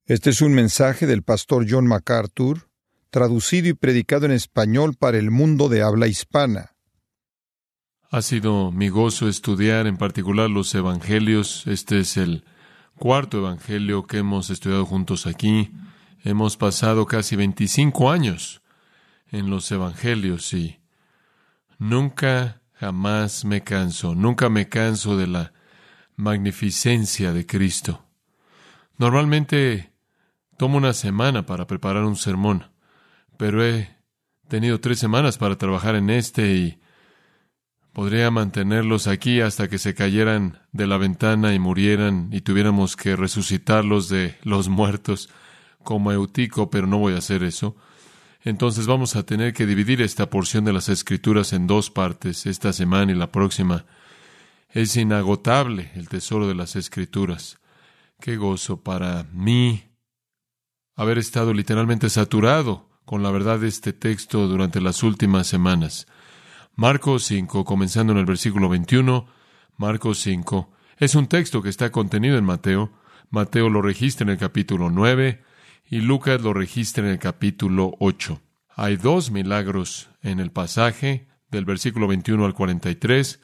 Este es un mensaje del pastor John MacArthur, traducido y predicado en español para el mundo de habla hispana. Ha sido mi gozo estudiar en particular los evangelios. Este es el cuarto evangelio que hemos estudiado juntos aquí. Hemos pasado casi 25 años en los evangelios y jamás me canso de la magnificencia de Cristo. Normalmente tomo una semana para preparar un sermón, pero he tenido 3 semanas para trabajar en este y podría mantenerlos aquí hasta que se cayeran de la ventana y murieran y tuviéramos que resucitarlos de los muertos como Eutico, pero no voy a hacer eso. Entonces vamos a tener que dividir esta porción de las Escrituras en 2 partes, esta semana y la próxima. Es inagotable el tesoro de las Escrituras. Qué gozo para mí haber estado literalmente saturado con la verdad de este texto durante las últimas semanas. Marcos 5, comenzando en el versículo 21, Marcos 5, es un texto que está contenido en Mateo. Mateo lo registra en el capítulo 9 y Lucas lo registra en el capítulo 8. Hay 2 milagros en el pasaje, del versículo 21 al 43,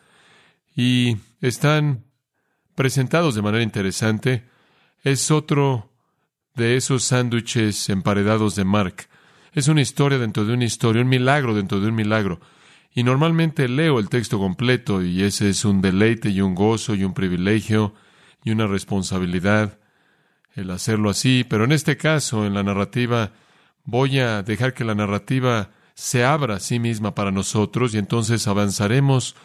y están presentados de manera interesante. Es otro de esos sándwiches emparedados de Mark. Es una historia dentro de una historia, un milagro dentro de un milagro. Y normalmente leo el texto completo y ese es un deleite y un gozo y un privilegio y una responsabilidad el hacerlo así. Pero en este caso, en la narrativa, voy a dejar que la narrativa se abra a sí misma para nosotros y entonces avanzaremos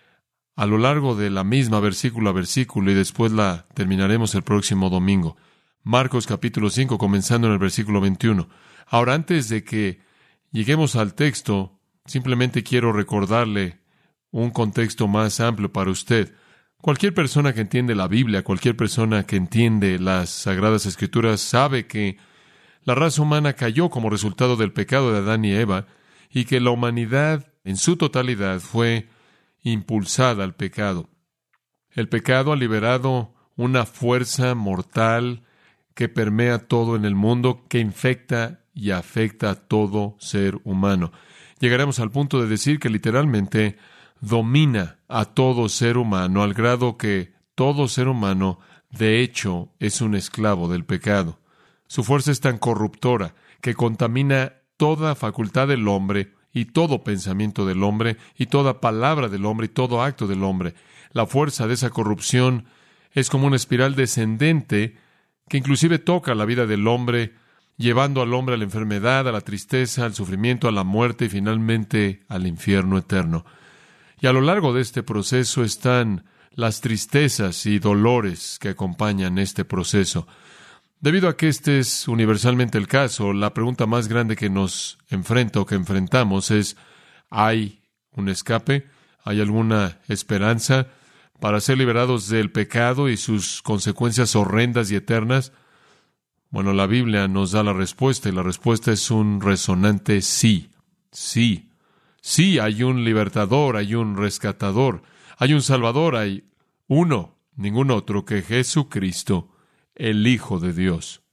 a lo largo de la misma versículo a versículo y después la terminaremos el próximo domingo. Marcos capítulo 5, comenzando en el versículo 21. Ahora, antes de que lleguemos al texto, simplemente quiero recordarle un contexto más amplio para usted. Cualquier persona que entiende la Biblia, cualquier persona que entiende las Sagradas Escrituras, sabe que la raza humana cayó como resultado del pecado de Adán y Eva y que la humanidad en su totalidad fue impulsada al pecado. El pecado ha liberado una fuerza mortal que permea todo en el mundo, que infecta y afecta a todo ser humano. Llegaremos al punto de decir que literalmente domina a todo ser humano, al grado que todo ser humano, de hecho, es un esclavo del pecado. Su fuerza es tan corruptora que contamina toda facultad del hombre y todo pensamiento del hombre y toda palabra del hombre y todo acto del hombre. La fuerza de esa corrupción es como una espiral descendente que inclusive toca la vida del hombre, llevando al hombre a la enfermedad, a la tristeza, al sufrimiento, a la muerte y finalmente al infierno eterno. Y a lo largo de este proceso están las tristezas y dolores que acompañan este proceso. Debido a que este es universalmente el caso, la pregunta más grande que nos enfrenta o que enfrentamos es: ¿hay un escape? ¿Hay alguna esperanza para ser liberados del pecado y sus consecuencias horrendas y eternas? Bueno, la Biblia nos da la respuesta y la respuesta es un resonante sí. Sí. Sí, hay un libertador, hay un rescatador, hay un salvador, hay uno, ningún otro que Jesucristo, el Hijo de Dios.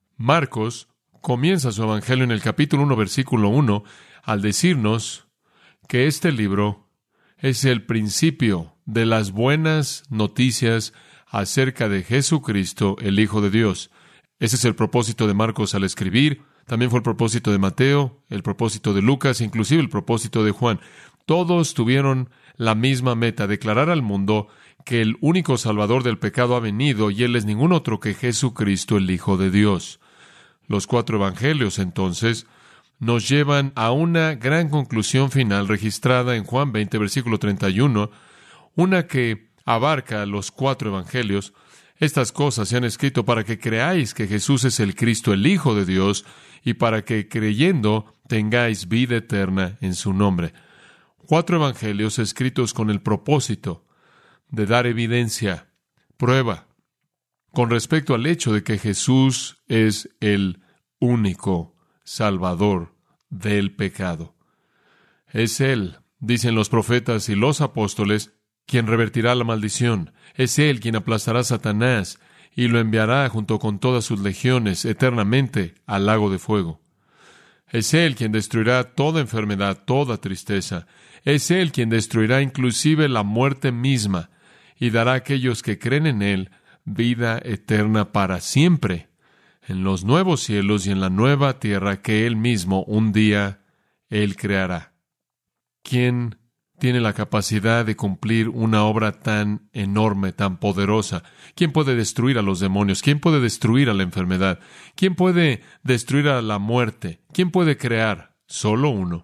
Marcos comienza su evangelio en el capítulo 1, versículo 1, al decirnos que este libro es el principio de las buenas noticias acerca de Jesucristo, el Hijo de Dios. Ese es el propósito de Marcos al escribir. También fue el propósito de Mateo, el propósito de Lucas, inclusive el propósito de Juan. Todos tuvieron la misma meta: declarar al mundo que el único Salvador del pecado ha venido y Él es ningún otro que Jesucristo, el Hijo de Dios. Los 4 evangelios, entonces, nos llevan a una gran conclusión final registrada en Juan 20, versículo 31, una que abarca los 4 evangelios. Estas cosas se han escrito para que creáis que Jesús es el Cristo, el Hijo de Dios, y para que creyendo tengáis vida eterna en su nombre. 4 evangelios escritos con el propósito de dar evidencia, prueba, con respecto al hecho de que Jesús es el único Salvador del pecado. Es Él, dicen los profetas y los apóstoles, quien revertirá la maldición. Es Él quien aplastará a Satanás y lo enviará junto con todas sus legiones eternamente al lago de fuego. Es Él quien destruirá toda enfermedad, toda tristeza. Es Él quien destruirá inclusive la muerte misma y dará a aquellos que creen en Él vida eterna para siempre, en los nuevos cielos y en la nueva tierra que Él mismo un día Él creará. ¿Quién tiene la capacidad de cumplir una obra tan enorme, tan poderosa? ¿Quién puede destruir a los demonios? ¿Quién puede destruir a la enfermedad? ¿Quién puede destruir a la muerte? ¿Quién puede crear? Solo uno.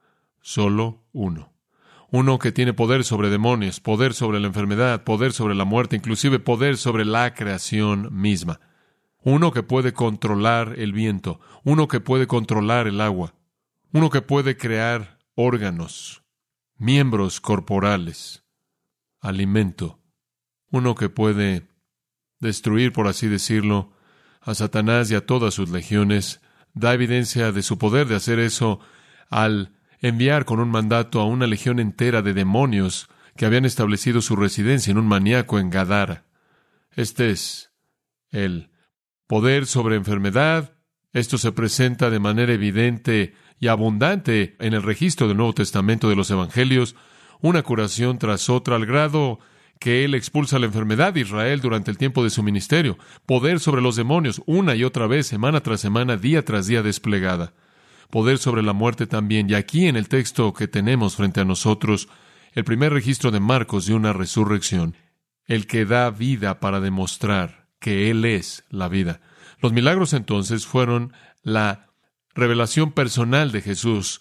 Solo uno. Uno que tiene poder sobre demonios, poder sobre la enfermedad, poder sobre la muerte, inclusive poder sobre la creación misma. Uno que puede controlar el viento, uno que puede controlar el agua, uno que puede crear órganos, miembros corporales, alimento, uno que puede destruir, por así decirlo, a Satanás y a todas sus legiones, da evidencia de su poder de hacer eso al enviar con un mandato a una legión entera de demonios que habían establecido su residencia en un maníaco en Gadara. Este es el poder sobre enfermedad. Esto se presenta de manera evidente y abundante en el registro del Nuevo Testamento de los Evangelios, una curación tras otra, al grado que Él expulsa la enfermedad de Israel durante el tiempo de su ministerio. Poder sobre los demonios, una y otra vez, semana tras semana, día tras día desplegada. Poder sobre la muerte también. Y aquí en el texto que tenemos frente a nosotros, el primer registro de Marcos de una resurrección, el que da vida para demostrar que Él es la vida. Los milagros entonces fueron la revelación personal de Jesús,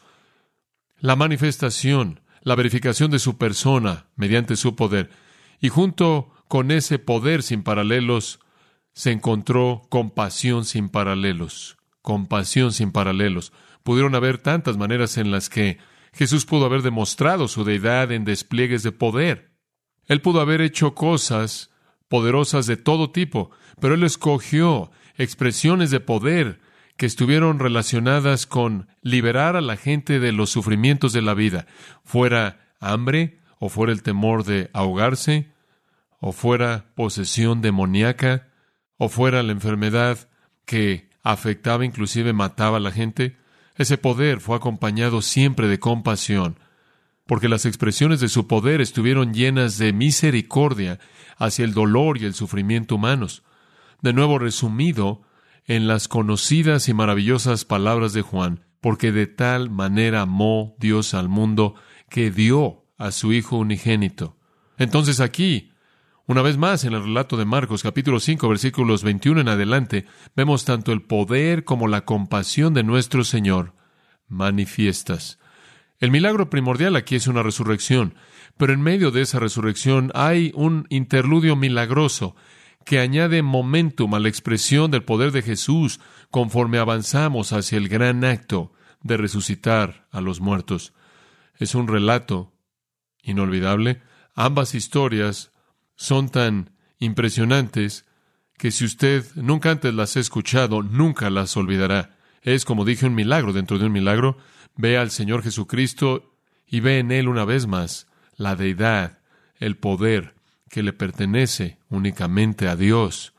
la manifestación, la verificación de su persona mediante su poder. Y junto con ese poder sin paralelos, se encontró compasión sin paralelos. Compasión sin paralelos. Pudieron haber tantas maneras en las que Jesús pudo haber demostrado su deidad en despliegues de poder. Él pudo haber hecho cosas poderosas de todo tipo, pero Él escogió expresiones de poder que estuvieron relacionadas con liberar a la gente de los sufrimientos de la vida, fuera hambre, o fuera el temor de ahogarse, o fuera posesión demoníaca, o fuera la enfermedad que afectaba, inclusive mataba a la gente. Ese poder fue acompañado siempre de compasión, porque las expresiones de su poder estuvieron llenas de misericordia hacia el dolor y el sufrimiento humanos. De nuevo resumido en las conocidas y maravillosas palabras de Juan, porque de tal manera amó Dios al mundo que dio a su Hijo unigénito. Entonces aquí, una vez más en el relato de Marcos, capítulo 5, versículos 21 en adelante, vemos tanto el poder como la compasión de nuestro Señor manifiestas. El milagro primordial aquí es una resurrección, pero en medio de esa resurrección hay un interludio milagroso que añade momentum a la expresión del poder de Jesús conforme avanzamos hacia el gran acto de resucitar a los muertos. Es un relato inolvidable. Ambas historias son tan impresionantes que si usted nunca antes las ha escuchado, nunca las olvidará. Es, como dije, un milagro dentro de un milagro. Ve al Señor Jesucristo y ve en Él una vez más la deidad, el poder que le pertenece únicamente a Dios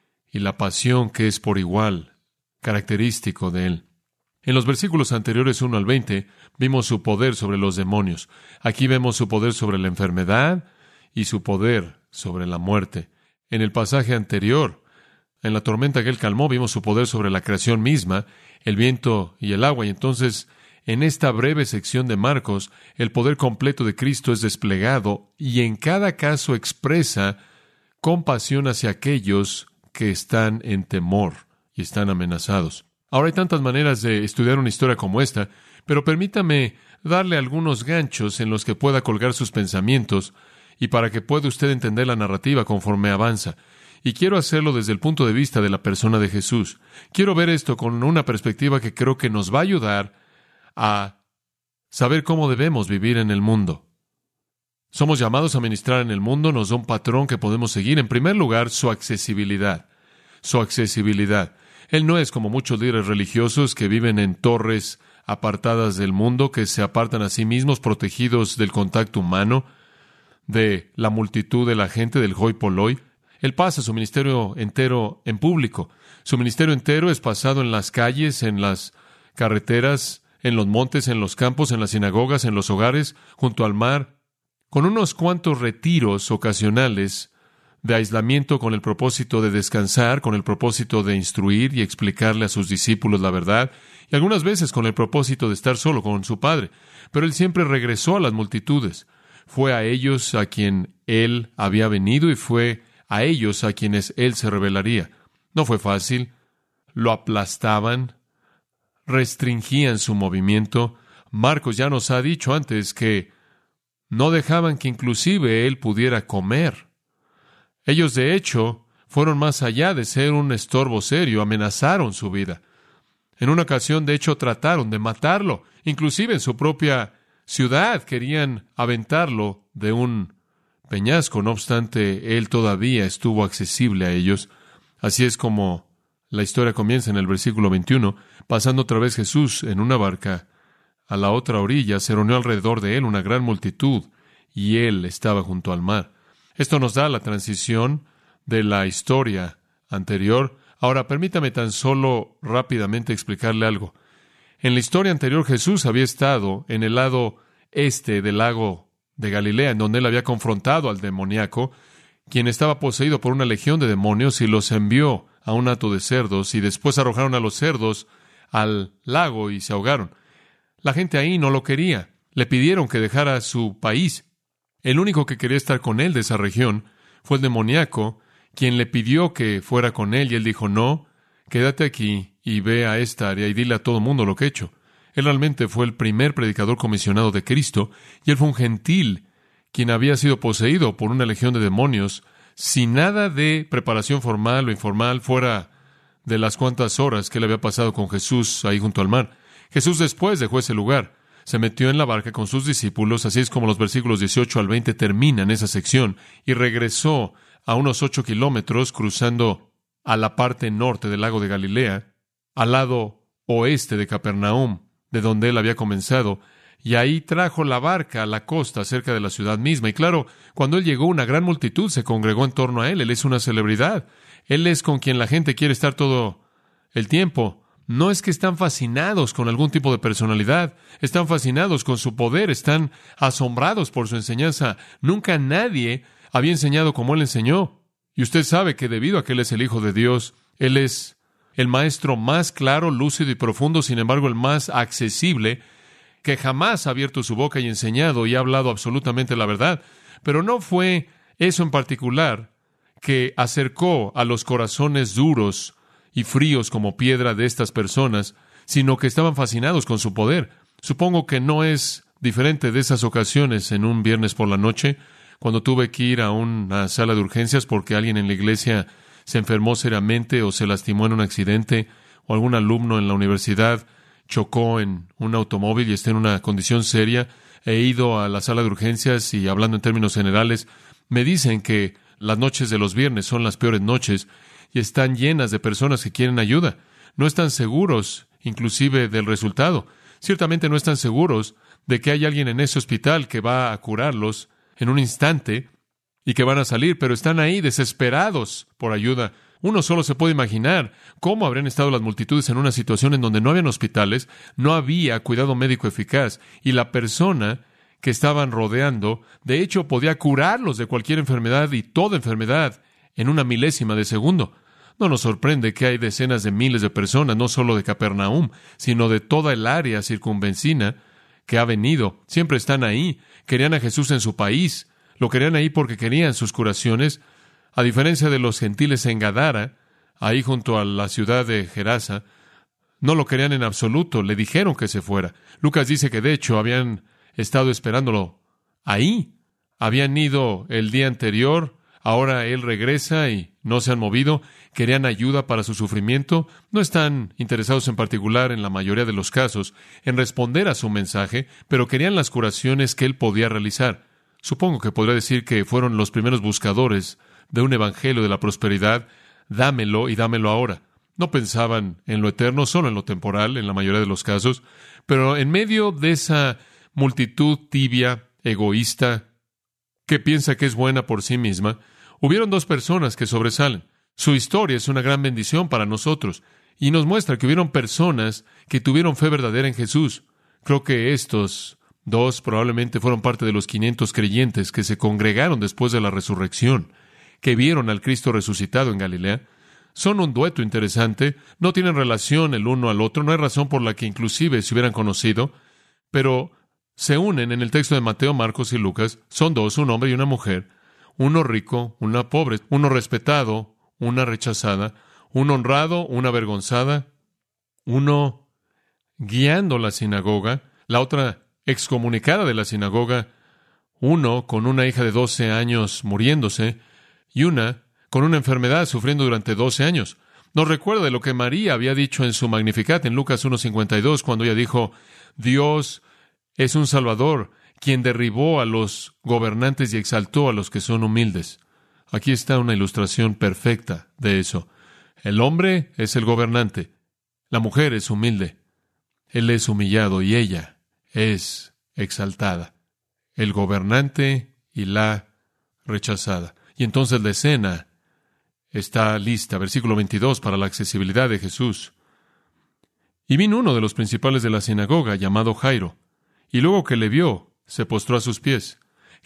y la pasión que es por igual característico de Él. En los versículos anteriores 1 al 20 vimos su poder sobre los demonios. Aquí vemos su poder sobre la enfermedad y su poder sobre la muerte. En el pasaje anterior, en la tormenta que Él calmó, vimos su poder sobre la creación misma, el viento y el agua. Y entonces, en esta breve sección de Marcos, el poder completo de Cristo es desplegado y en cada caso expresa compasión hacia aquellos que están en temor y están amenazados. Ahora hay tantas maneras de estudiar una historia como esta, pero permítame darle algunos ganchos en los que pueda colgar sus pensamientos y para que pueda usted entender la narrativa conforme avanza. Y quiero hacerlo desde el punto de vista de la persona de Jesús. Quiero ver esto con una perspectiva que creo que nos va a ayudar a saber cómo debemos vivir en el mundo. Somos llamados a ministrar en el mundo, nos da un patrón que podemos seguir. En primer lugar, su accesibilidad. Su accesibilidad. Él no es como muchos líderes religiosos que viven en torres apartadas del mundo, que se apartan a sí mismos, protegidos del contacto humano, de la multitud de la gente, del hoi polloi. Él pasa su ministerio entero en público. Su ministerio entero es pasado en las calles, en las carreteras, en los montes, en los campos, en las sinagogas, en los hogares, junto al mar, con unos cuantos retiros ocasionales de aislamiento con el propósito de descansar, con el propósito de instruir y explicarle a sus discípulos la verdad, y algunas veces con el propósito de estar solo con su Padre. Pero Él siempre regresó a las multitudes. Fue a ellos a quien Él había venido y fue a ellos a quienes Él se revelaría. No fue fácil. Lo aplastaban, restringían su movimiento. Marcos ya nos ha dicho antes que no dejaban que inclusive Él pudiera comer. Ellos, de hecho, fueron más allá de ser un estorbo serio, amenazaron su vida. En una ocasión, de hecho, trataron de matarlo. Inclusive en su propia ciudad querían aventarlo de un peñasco. No obstante, Él todavía estuvo accesible a ellos. Así es como la historia comienza en el versículo 21. Pasando otra vez Jesús en una barca a la otra orilla, se reunió alrededor de Él una gran multitud, y Él estaba junto al mar. Esto nos da la transición de la historia anterior. Ahora, permítame tan solo rápidamente explicarle algo. En la historia anterior, Jesús había estado en el lado este del lago de Galilea, en donde Él había confrontado al demoníaco, quien estaba poseído por una legión de demonios, y los envió a un hato de cerdos, y después arrojaron a los cerdos al lago y se ahogaron. La gente ahí no lo quería. Le pidieron que dejara su país. El único que quería estar con él de esa región fue el demoníaco, quien le pidió que fuera con él, y él dijo, no, quédate aquí y ve a esta área y dile a todo mundo lo que he hecho. Él realmente fue el primer predicador comisionado de Cristo, y él fue un gentil, quien había sido poseído por una legión de demonios, sin nada de preparación formal o informal fuera de las cuantas horas que él había pasado con Jesús ahí junto al mar. Jesús después dejó ese lugar. Se metió en la barca con sus discípulos, así es como los versículos 18 al 20 terminan esa sección, y regresó a unos 8 kilómetros, cruzando a la parte norte del lago de Galilea, al lado oeste de Capernaum, de donde él había comenzado, y ahí trajo la barca a la costa, cerca de la ciudad misma. Y claro, cuando él llegó, una gran multitud se congregó en torno a él. Él es una celebridad. Él es con quien la gente quiere estar todo el tiempo. No es que están fascinados con algún tipo de personalidad, están fascinados con su poder, están asombrados por su enseñanza. Nunca nadie había enseñado como Él enseñó. Y usted sabe que debido a que Él es el Hijo de Dios, Él es el maestro más claro, lúcido y profundo, sin embargo el más accesible, que jamás ha abierto su boca y enseñado y ha hablado absolutamente la verdad. Pero no fue eso en particular que acercó a los corazones duros y fríos como piedra de estas personas, sino que estaban fascinados con su poder. Supongo que no es diferente de esas ocasiones en un viernes por la noche, cuando tuve que ir a una sala de urgencias porque alguien en la iglesia se enfermó seriamente o se lastimó en un accidente, o algún alumno en la universidad chocó en un automóvil y está en una condición seria. He ido a la sala de urgencias y, hablando en términos generales, me dicen que las noches de los viernes son las peores noches, y están llenas de personas que quieren ayuda. No están seguros, inclusive, del resultado. Ciertamente no están seguros de que hay alguien en ese hospital que va a curarlos en un instante y que van a salir, pero están ahí desesperados por ayuda. Uno solo se puede imaginar cómo habrían estado las multitudes en una situación en donde no habían hospitales, no había cuidado médico eficaz, y la persona que estaban rodeando, de hecho, podía curarlos de cualquier enfermedad y toda enfermedad en una milésima de segundo. No nos sorprende que hay decenas de miles de personas, no solo de Capernaum, sino de toda el área circunvecina que ha venido. Siempre están ahí. Querían a Jesús en su país. Lo querían ahí porque querían sus curaciones. A diferencia de los gentiles en Gadara, ahí junto a la ciudad de Gerasa, no lo querían en absoluto. Le dijeron que se fuera. Lucas dice que de hecho habían estado esperándolo ahí. Habían ido el día anterior. Ahora Él regresa y no se han movido. Querían ayuda para su sufrimiento. No están interesados en particular, en la mayoría de los casos, en responder a su mensaje, pero querían las curaciones que Él podía realizar. Supongo que podría decir que fueron los primeros buscadores de un evangelio de la prosperidad. Dámelo y dámelo ahora. No pensaban en lo eterno, solo en lo temporal, en la mayoría de los casos. Pero en medio de esa multitud tibia, egoísta, que piensa que es buena por sí misma, Hubieron dos personas que sobresalen. Su historia es una gran bendición para nosotros y nos muestra que hubieron personas que tuvieron fe verdadera en Jesús. Creo que estos dos probablemente fueron parte de los 500 creyentes que se congregaron después de la resurrección, que vieron al Cristo resucitado en Galilea. Son un dueto interesante, no tienen relación el uno al otro, no hay razón por la que inclusive se hubieran conocido, pero se unen en el texto de Mateo, Marcos y Lucas. Son dos, un hombre y una mujer, uno rico, una pobre, uno respetado, una rechazada, uno honrado, una avergonzada, uno guiando la sinagoga, la otra excomunicada de la sinagoga, uno con una hija de 12 años muriéndose y una con una enfermedad sufriendo durante 12 años. Nos recuerda de lo que María había dicho en su Magnificat en Lucas 1:52, cuando ella dijo: Dios es un Salvador, quien derribó a los gobernantes y exaltó a los que son humildes. Aquí está una ilustración perfecta de eso. El hombre es el gobernante, la mujer es humilde, él es humillado y ella es exaltada. El gobernante y la rechazada. Y entonces la escena está lista, versículo 22, para la accesibilidad de Jesús. Y vino uno de los principales de la sinagoga, llamado Jairo, y luego que le vio, se postró a sus pies.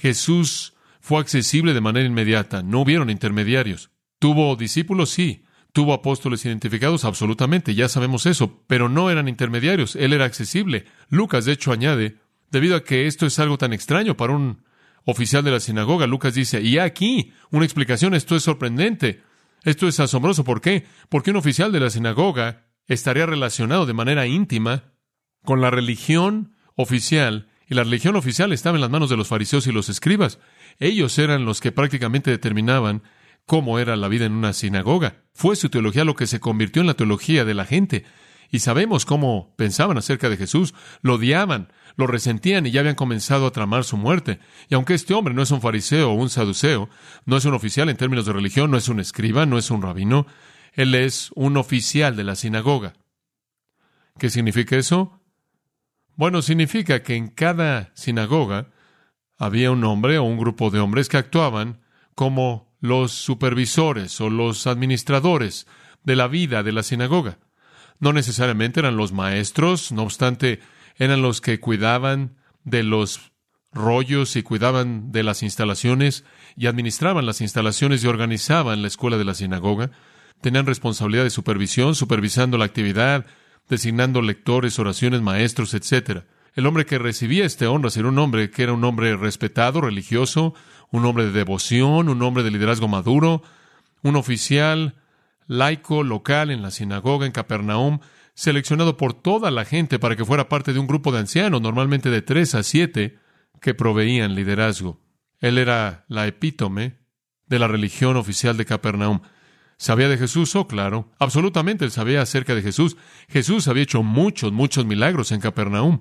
Jesús fue accesible de manera inmediata, no hubieron intermediarios. ¿Tuvo discípulos? Sí. ¿Tuvo apóstoles identificados? Absolutamente, ya sabemos eso, pero no eran intermediarios, él era accesible. Lucas, de hecho, añade, debido a que esto es algo tan extraño para un oficial de la sinagoga, Lucas dice, y aquí una explicación, esto es sorprendente. Esto es asombroso. ¿Por qué? Porque un oficial de la sinagoga estaría relacionado de manera íntima con la religión oficial, y la religión oficial estaba en las manos de los fariseos y los escribas. Ellos eran los que prácticamente determinaban cómo era la vida en una sinagoga. Fue su teología lo que se convirtió en la teología de la gente. Y sabemos cómo pensaban acerca de Jesús. Lo odiaban, lo resentían y ya habían comenzado a tramar su muerte. Y aunque este hombre no es un fariseo o un saduceo, no es un oficial en términos de religión, no es un escriba, no es un rabino, él es un oficial de la sinagoga. ¿Qué significa eso? Bueno, significa que en cada sinagoga había un hombre o un grupo de hombres que actuaban como los supervisores o los administradores de la vida de la sinagoga. No necesariamente eran los maestros, no obstante, eran los que cuidaban de los rollos y cuidaban de las instalaciones y administraban las instalaciones y organizaban la escuela de la sinagoga. Tenían responsabilidad de supervisión, supervisando la actividad, designando lectores, oraciones, maestros, etc. El hombre que recibía esta honra era un hombre que era un hombre respetado, religioso, un hombre de devoción, un hombre de liderazgo maduro, un oficial laico local en la sinagoga en Capernaum, seleccionado por toda la gente para que fuera parte de un grupo de ancianos, normalmente de 3 a 7, que proveían liderazgo. Él era la epítome de la religión oficial de Capernaum. ¿Sabía de Jesús? Oh, claro. Absolutamente, él sabía acerca de Jesús. Jesús había hecho muchos milagros en Capernaum.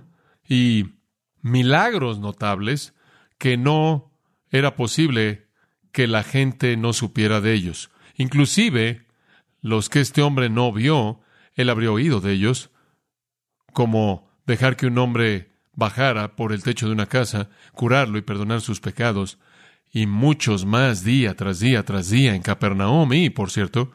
Y milagros notables que no era posible que la gente no supiera de ellos. Inclusive, los que este hombre no vio, él habría oído de ellos, como dejar que un hombre bajara por el techo de una casa, curarlo y perdonar sus pecados, y muchos más día tras día tras día en Capernaum. Y, por cierto,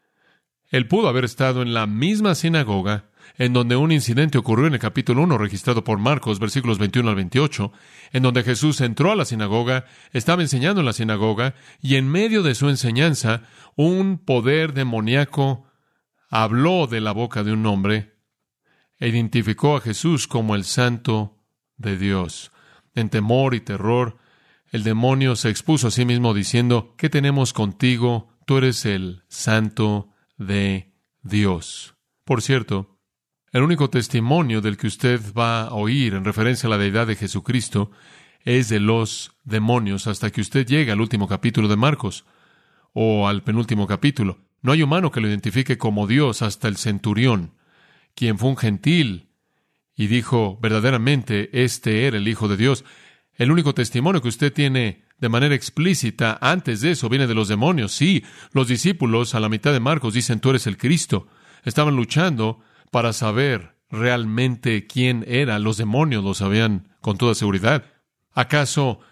él pudo haber estado en la misma sinagoga en donde un incidente ocurrió en el capítulo 1, registrado por Marcos, versículos 21 al 28, en donde Jesús entró a la sinagoga, estaba enseñando en la sinagoga, y en medio de su enseñanza, un poder demoníaco habló de la boca de un hombre e identificó a Jesús como el Santo de Dios. En temor y terror, el demonio se expuso a sí mismo diciendo, ¿qué tenemos contigo? Tú eres el Santo de Dios. Por cierto, el único testimonio del que usted va a oír en referencia a la deidad de Jesucristo es de los demonios hasta que usted llegue al último capítulo de Marcos o al penúltimo capítulo. No hay humano que lo identifique como Dios hasta el centurión, quien fue un gentil y dijo verdaderamente este era el Hijo de Dios. El único testimonio que usted tiene de manera explícita antes de eso viene de los demonios. Sí, los discípulos a la mitad de Marcos dicen tú eres el Cristo. Estaban luchando para saber realmente quién era. Los demonios lo sabían con toda seguridad. ¿Acaso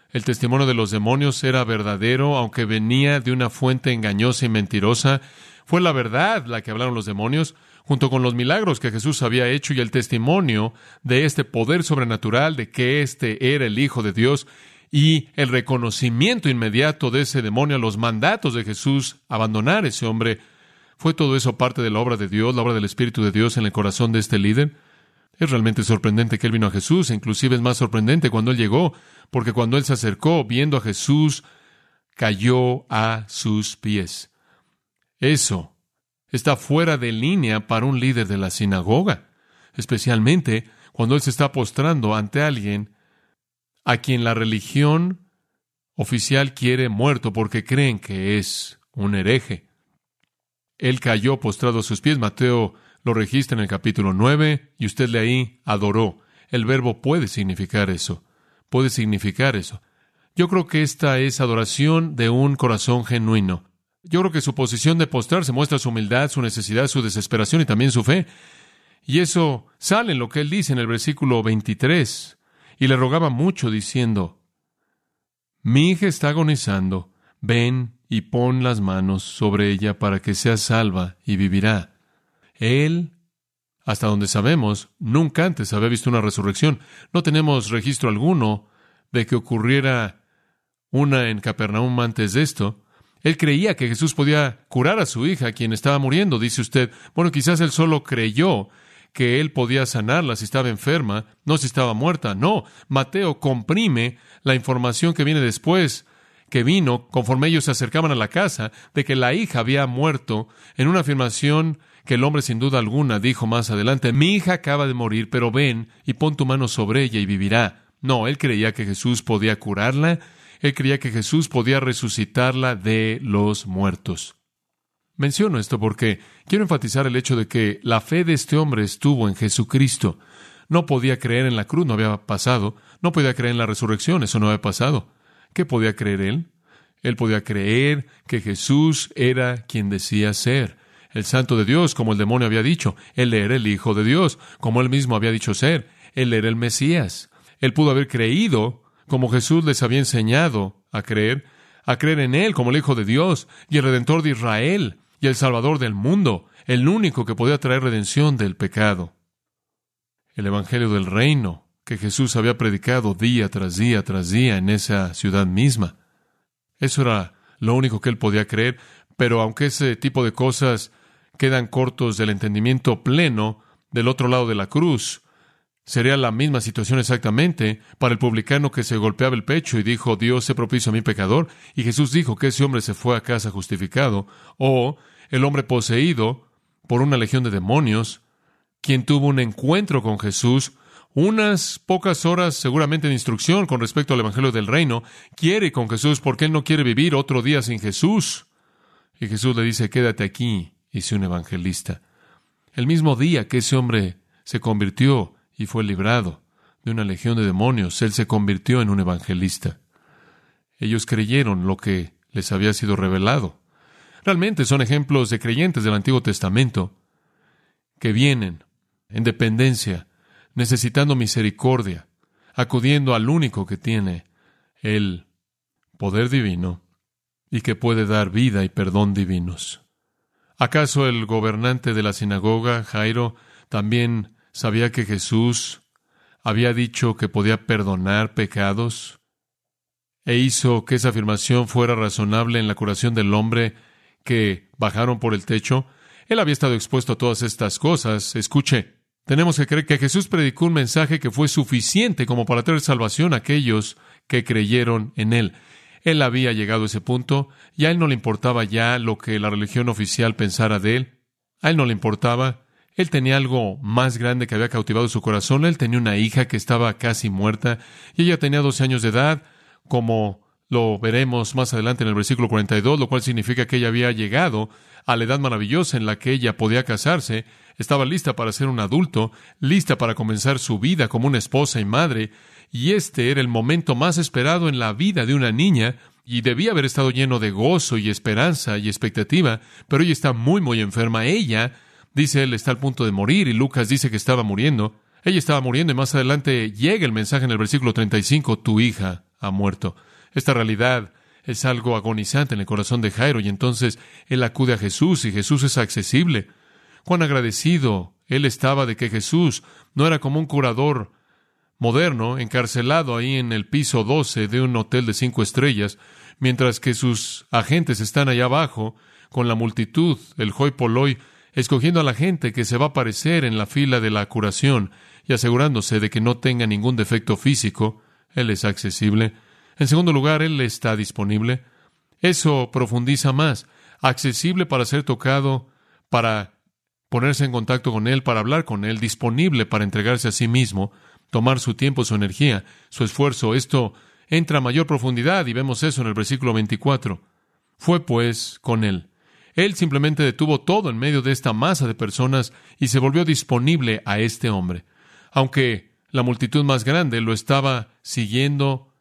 El testimonio de los demonios era verdadero, aunque venía de una fuente engañosa y mentirosa. Fue la verdad la que hablaron los demonios, junto con los milagros que Jesús había hecho y el testimonio de este poder sobrenatural de que éste era el Hijo de Dios y el reconocimiento inmediato de ese demonio a los mandatos de Jesús, abandonar a ese hombre. ¿Fue todo eso parte de la obra de Dios, la obra del Espíritu de Dios en el corazón de este líder? Es realmente sorprendente que él vino a Jesús, e inclusive es más sorprendente cuando él llegó, porque cuando él se acercó, viendo a Jesús, cayó a sus pies. Eso está fuera de línea para un líder de la sinagoga, especialmente cuando él se está postrando ante alguien a quien la religión oficial quiere muerto porque creen que es un hereje. Él cayó postrado a sus pies. Mateo lo registra en el capítulo 9, y usted lee ahí, adoró. El verbo puede significar eso. Puede significar eso. Yo creo que esta es adoración de un corazón genuino. Yo creo que su posición de postrarse muestra su humildad, su necesidad, su desesperación y también su fe. Y eso sale en lo que él dice en el versículo 23. Y le rogaba mucho diciendo, mi hija está agonizando, ven y pon las manos sobre ella para que sea salva y vivirá. Él, hasta donde sabemos, nunca antes había visto una resurrección. No tenemos registro alguno de que ocurriera una en Capernaum antes de esto. Él creía que Jesús podía curar a su hija, quien estaba muriendo. Dice usted, bueno, quizás él solo creyó que él podía sanarla si estaba enferma, no si estaba muerta. No, Mateo comprime la información que viene después, que vino conforme ellos se acercaban a la casa, de que la hija había muerto, en una afirmación que el hombre sin duda alguna dijo más adelante, mi hija acaba de morir, pero ven y pon tu mano sobre ella y vivirá. No, él creía que Jesús podía curarla, él creía que Jesús podía resucitarla de los muertos. Menciono esto porque quiero enfatizar el hecho de que la fe de este hombre estuvo en Jesucristo. No podía creer en la cruz, no había pasado. No podía creer en la resurrección, eso no había pasado. ¿Qué podía creer él? Él podía creer que Jesús era quien decía ser. El Santo de Dios, como el demonio había dicho. Él era el Hijo de Dios, como él mismo había dicho ser. Él era el Mesías. Él pudo haber creído, como Jesús les había enseñado a creer en él como el Hijo de Dios y el Redentor de Israel y el Salvador del mundo, el único que podía traer redención del pecado. El Evangelio del Reino que Jesús había predicado día tras día tras día en esa ciudad misma. Eso era lo único que él podía creer, pero aunque ese tipo de cosas quedan cortos del entendimiento pleno del otro lado de la cruz, sería la misma situación exactamente para el publicano que se golpeaba el pecho y dijo, Dios, sé propicio a mi pecador. Y Jesús dijo que ese hombre se fue a casa justificado. O el hombre poseído por una legión de demonios, quien tuvo un encuentro con Jesús, unas pocas horas seguramente de instrucción con respecto al Evangelio del Reino, quiere ir con Jesús porque él no quiere vivir otro día sin Jesús. Y Jesús le dice, quédate aquí y sé un evangelista. El mismo día que ese hombre se convirtió y fue librado de una legión de demonios, él se convirtió en un evangelista. Ellos creyeron lo que les había sido revelado. Realmente son ejemplos de creyentes del Antiguo Testamento que vienen en dependencia, necesitando misericordia, acudiendo al único que tiene el poder divino y que puede dar vida y perdón divinos. ¿Acaso el gobernante de la sinagoga, Jairo, también sabía que Jesús había dicho que podía perdonar pecados e hizo que esa afirmación fuera razonable en la curación del hombre que bajaron por el techo? Él había estado expuesto a todas estas cosas. Escuche, tenemos que creer que Jesús predicó un mensaje que fue suficiente como para traer salvación a aquellos que creyeron en él. Él había llegado a ese punto y a él no le importaba ya lo que la religión oficial pensara de él. A él no le importaba. Él tenía algo más grande que había cautivado su corazón. Él tenía una hija que estaba casi muerta y ella tenía 12 años de edad, como lo veremos más adelante en el versículo 42, lo cual significa que ella había llegado a la edad maravillosa en la que ella podía casarse, estaba lista para ser un adulto, lista para comenzar su vida como una esposa y madre, y este era el momento más esperado en la vida de una niña, y debía haber estado lleno de gozo y esperanza y expectativa, pero ella está muy, muy enferma. Ella, dice él, está al punto de morir, y Lucas dice que estaba muriendo. Ella estaba muriendo, y más adelante llega el mensaje en el versículo 35, tu hija ha muerto. Esta realidad es algo agonizante en el corazón de Jairo, y entonces él acude a Jesús, y Jesús es accesible. Cuán agradecido él estaba de que Jesús no era como un curador moderno, encarcelado ahí en el piso 12 de un hotel de 5 estrellas, mientras que sus agentes están allá abajo con la multitud, el hoi polloi, escogiendo a la gente que se va a aparecer en la fila de la curación y asegurándose de que no tenga ningún defecto físico. Él es accesible. En segundo lugar, Él está disponible. Eso profundiza más. Accesible para ser tocado, para ponerse en contacto con Él, para hablar con Él, disponible para entregarse a sí mismo, tomar su tiempo, su energía, su esfuerzo. Esto entra a mayor profundidad y vemos eso en el versículo 24. Fue pues con Él. Él simplemente detuvo todo en medio de esta masa de personas y se volvió disponible a este hombre. Aunque la multitud más grande lo estaba siguiendo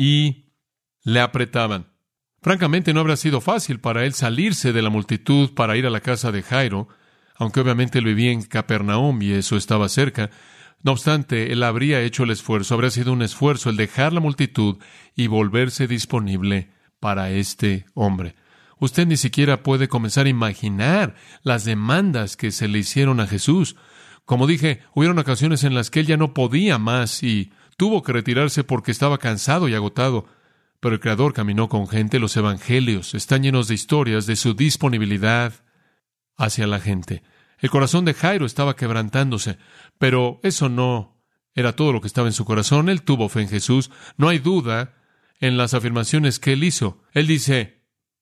y le apretaban. Francamente, no habría sido fácil para él salirse de la multitud para ir a la casa de Jairo, aunque obviamente él vivía en Capernaum y eso estaba cerca. No obstante, él habría hecho el esfuerzo, habría sido un esfuerzo el dejar la multitud y volverse disponible para este hombre. Usted ni siquiera puede comenzar a imaginar las demandas que se le hicieron a Jesús. Como dije, hubieron ocasiones en las que él ya no podía más y tuvo que retirarse porque estaba cansado y agotado. Pero el Creador caminó con gente. Los evangelios están llenos de historias de su disponibilidad hacia la gente. El corazón de Jairo estaba quebrantándose, pero eso no era todo lo que estaba en su corazón. Él tuvo fe en Jesús. No hay duda en las afirmaciones que él hizo. Él dice: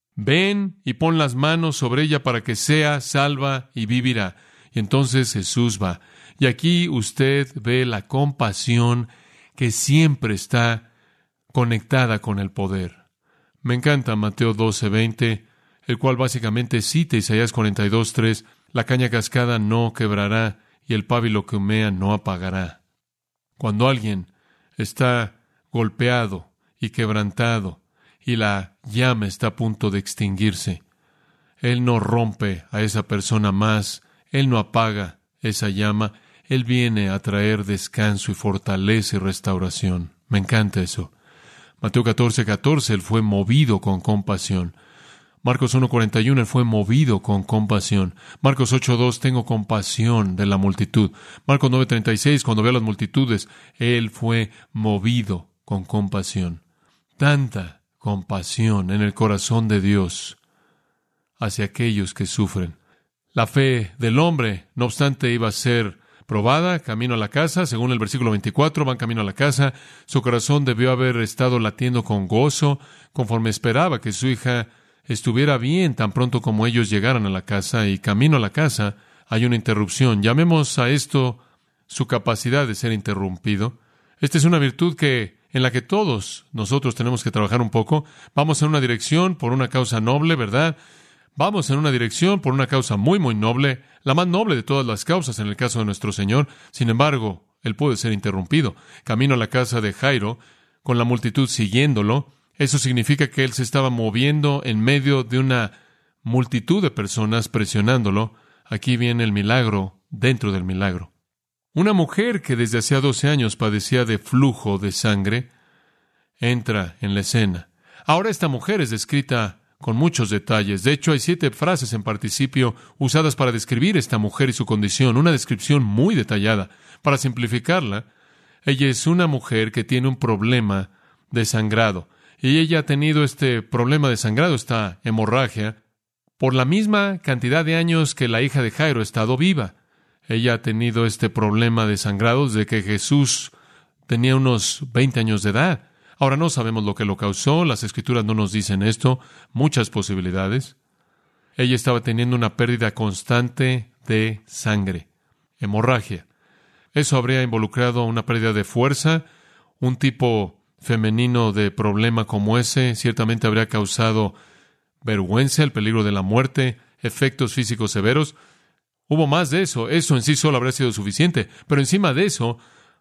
ven y pon las manos sobre ella para que sea salva y vivirá. Y entonces Jesús va. Y aquí usted ve la compasión que siempre está conectada con el poder. Me encanta Mateo 12:20, el cual básicamente cita Isaías 42:3, la caña cascada no quebrará y el pábilo que humea no apagará. Cuando alguien está golpeado y quebrantado y la llama está a punto de extinguirse, Él no rompe a esa persona más, Él no apaga esa llama, Él viene a traer descanso y fortaleza y restauración. Me encanta eso. Mateo 14:14, Él fue movido con compasión. Marcos 1:41, Él fue movido con compasión. Marcos 8:2, tengo compasión de la multitud. Marcos 9:36, cuando veo a las multitudes, Él fue movido con compasión. Tanta compasión en el corazón de Dios hacia aquellos que sufren. La fe del hombre, no obstante, iba a ser probada. Camino a la casa, según el versículo 24, van camino a la casa. Su corazón debió haber estado latiendo con gozo, conforme esperaba que su hija estuviera bien tan pronto como ellos llegaran a la casa. Y camino a la casa hay una interrupción. Llamemos a esto su capacidad de ser interrumpido. Esta es una virtud en la que todos nosotros tenemos que trabajar un poco. Vamos en una dirección por una causa noble, ¿verdad? Vamos en una dirección por una causa muy, muy noble, la más noble de todas las causas en el caso de nuestro Señor. Sin embargo, Él puede ser interrumpido. Camino a la casa de Jairo, con la multitud siguiéndolo. Eso significa que Él se estaba moviendo en medio de una multitud de personas presionándolo. Aquí viene el milagro dentro del milagro. Una mujer que desde hacía 12 años padecía de flujo de sangre entra en la escena. Ahora esta mujer es descrita con muchos detalles. De hecho, hay 7 frases en participio usadas para describir esta mujer y su condición, una descripción muy detallada. Para simplificarla, ella es una mujer que tiene un problema de sangrado. Y ella ha tenido este problema de sangrado, esta hemorragia, por la misma cantidad de años que la hija de Jairo ha estado viva. Ella ha tenido este problema de sangrado desde que Jesús tenía unos 20 años de edad. Ahora no sabemos lo que lo causó, las Escrituras no nos dicen esto, muchas posibilidades. Ella estaba teniendo una pérdida constante de sangre, hemorragia. Eso habría involucrado una pérdida de fuerza, un tipo femenino de problema como ese ciertamente habría causado vergüenza, el peligro de la muerte, efectos físicos severos. Hubo más de eso, eso en sí solo habría sido suficiente, pero encima de eso,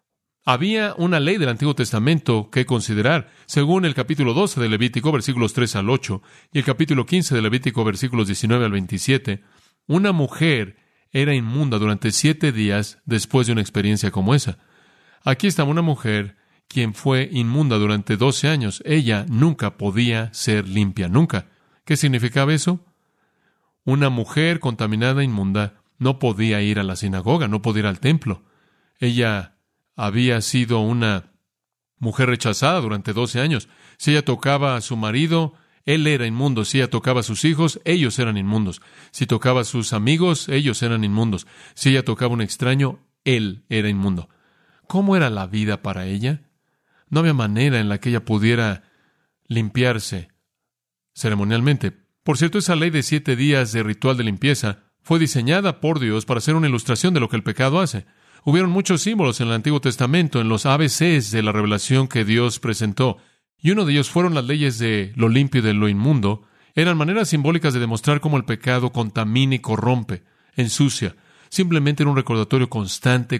había una ley del Antiguo Testamento que considerar. Según el capítulo 12 de Levítico, versículos 3 al 8, y el capítulo 15 de Levítico, versículos 19 al 27, una mujer era inmunda durante 7 días después de una experiencia como esa. Aquí está una mujer quien fue inmunda durante 12 años. Ella nunca podía ser limpia, nunca. ¿Qué significaba eso? Una mujer contaminada, inmunda, no podía ir a la sinagoga, no podía ir al templo. Ella había sido una mujer rechazada durante 12 años. Si ella tocaba a su marido, él era inmundo. Si ella tocaba a sus hijos, ellos eran inmundos. Si tocaba a sus amigos, ellos eran inmundos. Si ella tocaba a un extraño, él era inmundo. ¿Cómo era la vida para ella? No había manera en la que ella pudiera limpiarse ceremonialmente. Por cierto, esa ley de 7 días de ritual de limpieza fue diseñada por Dios para ser una ilustración de lo que el pecado hace. Hubieron muchos símbolos en el Antiguo Testamento, en los ABCs de la revelación que Dios presentó, y uno de ellos fueron las leyes de lo limpio y de lo inmundo. Eran maneras simbólicas de demostrar cómo el pecado contamina y corrompe, ensucia. Simplemente era un recordatorio constante.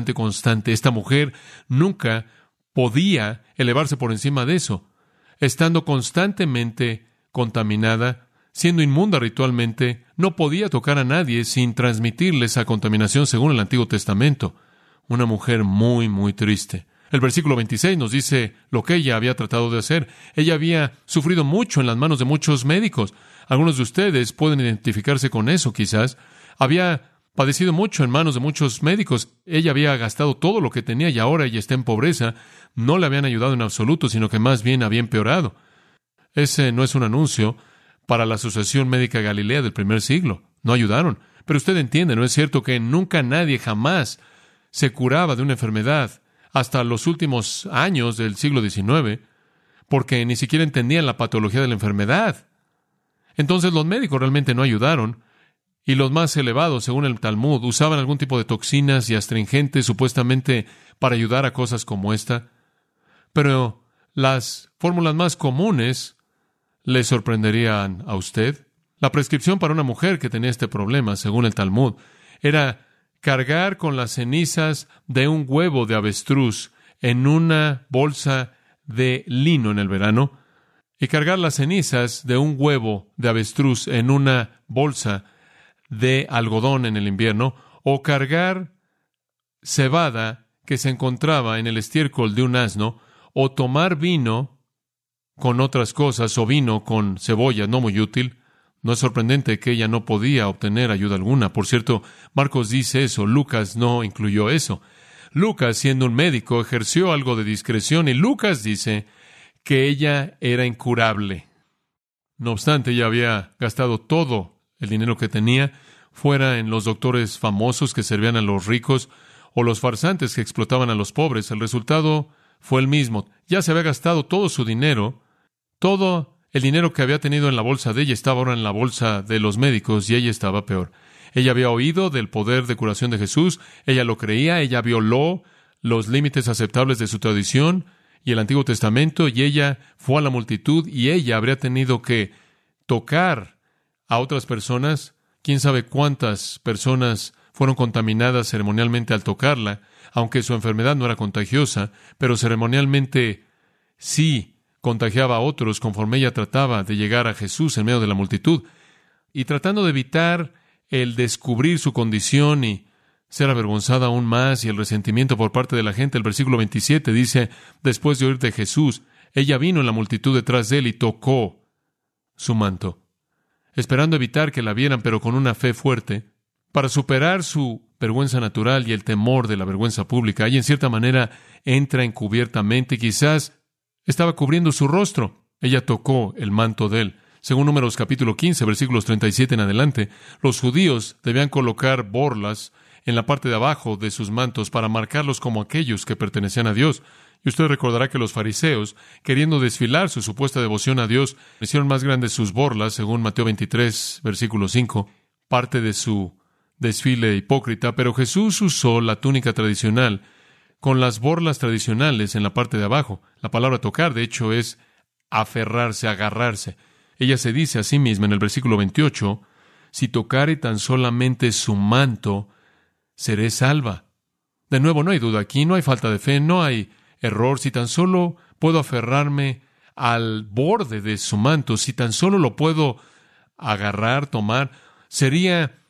Esta mujer nunca podía elevarse por encima de eso. Estando constantemente contaminada, siendo inmunda ritualmente, no podía tocar a nadie sin transmitirle esa contaminación según el Antiguo Testamento. Una mujer muy, muy triste. El versículo 26 nos dice lo que ella había tratado de hacer. Ella había sufrido mucho en las manos de muchos médicos. Algunos de ustedes pueden identificarse con eso, quizás. Había padecido mucho en manos de muchos médicos. Ella había gastado todo lo que tenía y ahora ella está en pobreza. No le habían ayudado en absoluto, sino que más bien había empeorado. Ese no es un anuncio para la Asociación Médica Galilea del primer siglo. No ayudaron. Pero usted entiende, ¿no es cierto que nunca nadie jamás se curaba de una enfermedad hasta los últimos años del siglo XIX? Porque ni siquiera entendían la patología de la enfermedad. Entonces los médicos realmente no ayudaron. Y los más elevados, según el Talmud, usaban algún tipo de toxinas y astringentes supuestamente para ayudar a cosas como esta. Pero las fórmulas más comunes le sorprenderían a usted. La prescripción para una mujer que tenía este problema, según el Talmud, era cargar con las cenizas de un huevo de avestruz en una bolsa de lino en el verano y cargar las cenizas de un huevo de avestruz en una bolsa de algodón en el invierno, o cargar cebada que se encontraba en el estiércol de un asno, o tomar vino con otras cosas, o vino con cebolla, no muy útil. No es sorprendente que ella no podía obtener ayuda alguna. Por cierto, Marcos dice eso, Lucas no incluyó eso. Lucas, siendo un médico, ejerció algo de discreción, y Lucas dice que ella era incurable. No obstante, ella había gastado todo el dinero que tenía, fuera en los doctores famosos que servían a los ricos, o los farsantes que explotaban a los pobres. El resultado fue el mismo. Ya se había gastado todo su dinero. Todo el dinero que había tenido en la bolsa de ella estaba ahora en la bolsa de los médicos, y ella estaba peor. Ella había oído del poder de curación de Jesús, ella lo creía, ella violó los límites aceptables de su tradición y el Antiguo Testamento, y ella fue a la multitud, y ella habría tenido que tocar a otras personas. Quién sabe cuántas personas fueron contaminadas ceremonialmente al tocarla, aunque su enfermedad no era contagiosa, pero ceremonialmente sí contagiaba a otros conforme ella trataba de llegar a Jesús en medio de la multitud, y tratando de evitar el descubrir su condición y ser avergonzada aún más, y el resentimiento por parte de la gente. El versículo 27 dice, después de oír de Jesús, ella vino en la multitud detrás de él y tocó su manto, esperando evitar que la vieran, pero con una fe fuerte, para superar su vergüenza natural y el temor de la vergüenza pública. Ella en cierta manera entra encubiertamente, y quizás estaba cubriendo su rostro. Ella tocó el manto de él. Según Números capítulo 15, versículos 37 en adelante, los judíos debían colocar borlas en la parte de abajo de sus mantos para marcarlos como aquellos que pertenecían a Dios. Y usted recordará que los fariseos, queriendo desfilar su supuesta devoción a Dios, hicieron más grandes sus borlas, según Mateo 23, versículo 5, parte de su desfile hipócrita. Pero Jesús usó la túnica tradicional con las borlas tradicionales en la parte de abajo. La palabra tocar, de hecho, es aferrarse, agarrarse. Ella se dice a sí misma en el versículo 28, si tocare tan solamente su manto, seré salva. De nuevo, no hay duda aquí, no hay falta de fe, no hay error. Si tan solo puedo aferrarme al borde de su manto, si tan solo lo puedo agarrar, tomar, sería